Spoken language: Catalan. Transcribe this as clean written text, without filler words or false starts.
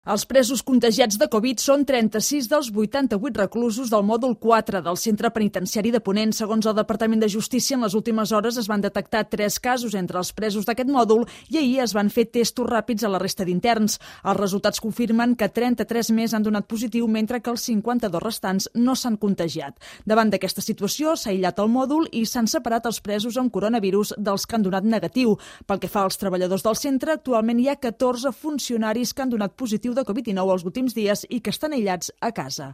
Els presos contagiats de Covid són 36 dels 88 reclusos del mòdul 4 del Centre Penitenciari de Ponent. Segons el Departament de Justícia, en les últimes hores es van detectar 3 casos entre els presos d'aquest mòdul i ahir es van fer testos ràpids a la resta d'interns. Els resultats confirmen que 33 més han donat positiu, mentre que els 52 restants no s'han contagiat. Davant d'aquesta situació, s'ha aïllat el mòdul i s'han separat els presos amb coronavirus dels que han donat negatiu. Pel que fa als treballadors del centre, actualment hi ha 14 funcionaris que han donat positiu de Covid-19 els últims dies i que estan aïllats a casa.